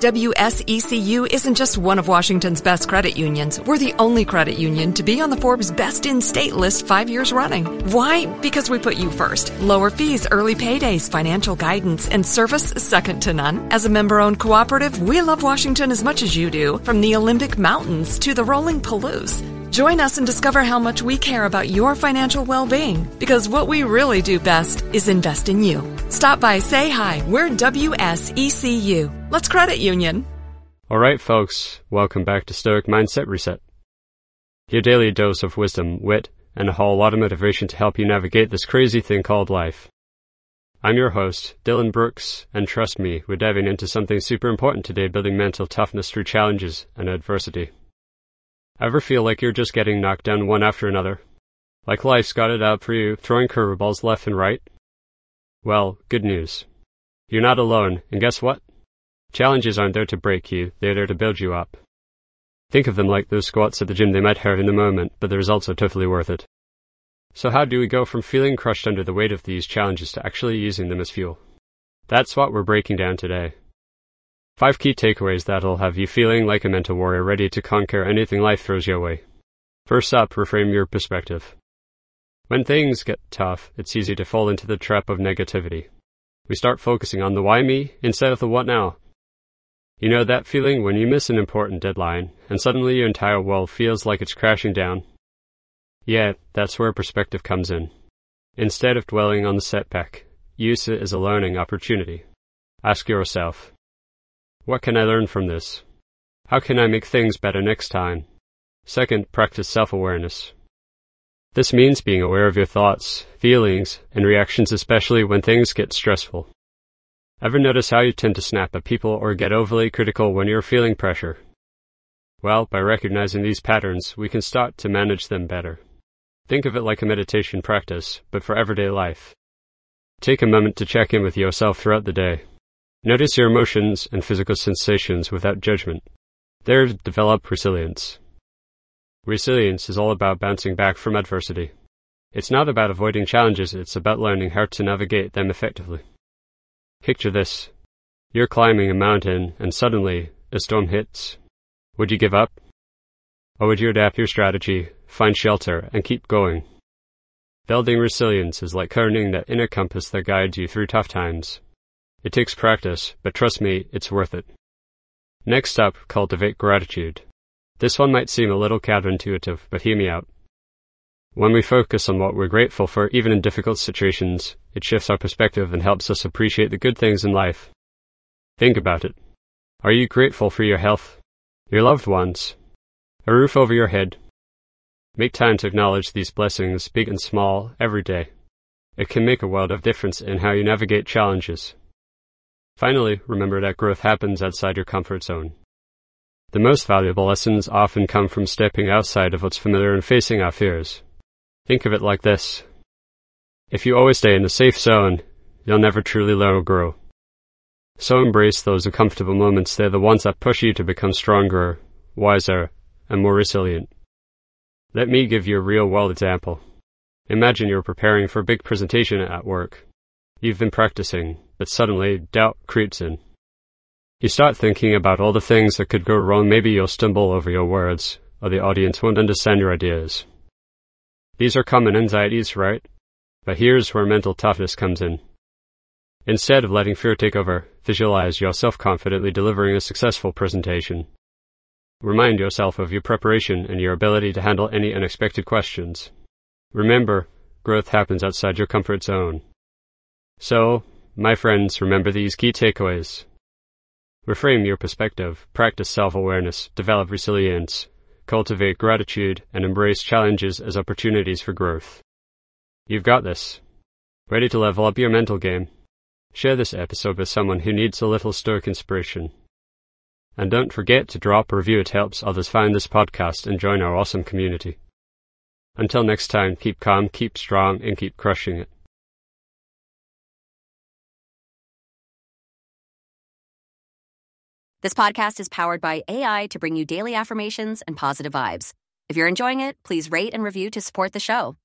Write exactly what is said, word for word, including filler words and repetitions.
W S E C U isn't just one of Washington's best credit unions. We're the only credit union to be on the Forbes Best in State list five years running. Why? Because we put you first. Lower fees, early paydays, financial guidance, and service second to none. As a member-owned cooperative, we love Washington as much as you do, from the Olympic Mountains to the rolling Palouse. Join us and discover how much we care about your financial well-being, because what we really do best is invest in you. Stop by, say hi. We're W S E C U. Let's credit union. All right, folks, welcome back to Stoic Mindset Reset. Your daily dose of wisdom, wit, and a whole lot of motivation to help you navigate this crazy thing called life. I'm your host, Dylan Brooks, and trust me, we're diving into something super important today, building mental toughness through challenges and adversity. Ever feel like you're just getting knocked down one after another? Like life's got it out for you, throwing curveballs left and right? Well, good news. You're not alone, and guess what? Challenges aren't there to break you, they're there to build you up. Think of them like those squats at the gym. They might hurt in the moment, but the results are totally worth it. So how do we go from feeling crushed under the weight of these challenges to actually using them as fuel? That's what we're breaking down today. Five key takeaways that'll have you feeling like a mental warrior ready to conquer anything life throws your way. First up, reframe your perspective. When things get tough, it's easy to fall into the trap of negativity. We start focusing on the why me instead of the what now. You know that feeling when you miss an important deadline and suddenly your entire world feels like it's crashing down? Yeah, that's where perspective comes in. Instead of dwelling on the setback, use it as a learning opportunity. Ask yourself, what can I learn from this? How can I make things better next time? Second, practice self-awareness. This means being aware of your thoughts, feelings, and reactions, especially when things get stressful. Ever notice how you tend to snap at people or get overly critical when you're feeling pressure? Well, by recognizing these patterns, we can start to manage them better. Think of it like a meditation practice, but for everyday life. Take a moment to check in with yourself throughout the day. Notice your emotions and physical sensations without judgment. There, develop resilience. Resilience is all about bouncing back from adversity. It's not about avoiding challenges, it's about learning how to navigate them effectively. Picture this. You're climbing a mountain and suddenly a storm hits. Would you give up? Or would you adapt your strategy, find shelter, and keep going? Building resilience is like earning that inner compass that guides you through tough times. It takes practice, but trust me, it's worth it. Next up, cultivate gratitude. This one might seem a little counterintuitive, but hear me out. When we focus on what we're grateful for, even in difficult situations, it shifts our perspective and helps us appreciate the good things in life. Think about it. Are you grateful for your health, your loved ones, a roof over your head? Make time to acknowledge these blessings, big and small, every day. It can make a world of difference in how you navigate challenges. Finally, remember that growth happens outside your comfort zone. The most valuable lessons often come from stepping outside of what's familiar and facing our fears. Think of it like this. If you always stay in the safe zone, you'll never truly learn or grow. So embrace those uncomfortable moments. They're the ones that push you to become stronger, wiser, and more resilient. Let me give you a real-world example. Imagine you're preparing for a big presentation at work. You've been practicing, but suddenly doubt creeps in. You start thinking about all the things that could go wrong. Maybe you'll stumble over your words, or the audience won't understand your ideas. These are common anxieties, right? But here's where mental toughness comes in. Instead of letting fear take over, visualize yourself confidently delivering a successful presentation. Remind yourself of your preparation and your ability to handle any unexpected questions. Remember, growth happens outside your comfort zone. So, my friends, remember these key takeaways. Reframe your perspective, practice self-awareness, develop resilience, cultivate gratitude, and embrace challenges as opportunities for growth. You've got this. Ready to level up your mental game? Share this episode with someone who needs a little stoic inspiration. And don't forget to drop a review. It helps others find this podcast and join our awesome community. Until next time, keep calm, keep strong, and keep crushing it. This podcast is powered by A I to bring you daily affirmations and positive vibes. If you're enjoying it, please rate and review to support the show.